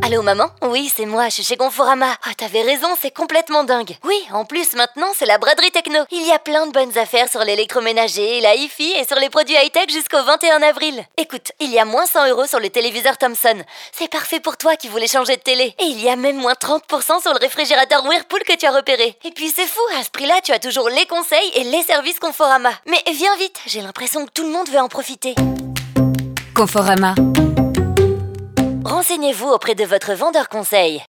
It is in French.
Allô maman? Oui, c'est moi, je suis chez Conforama. Ah, t'avais raison, c'est complètement dingue. Oui, en plus maintenant c'est la braderie techno. Il y a plein de bonnes affaires sur l'électroménager, la hi-fi et sur les produits high-tech jusqu'au 21 avril. Écoute, il y a moins 100 € sur le téléviseur Thomson. C'est parfait pour toi qui voulais changer de télé. Et il y a même moins 30% sur le réfrigérateur Whirlpool que tu as repéré. Et puis c'est fou, à ce prix-là tu as toujours les conseils et les services Conforama. Mais viens vite, j'ai l'impression que tout le monde veut en profiter. Conforama. Renseignez-vous auprès de votre vendeur conseil.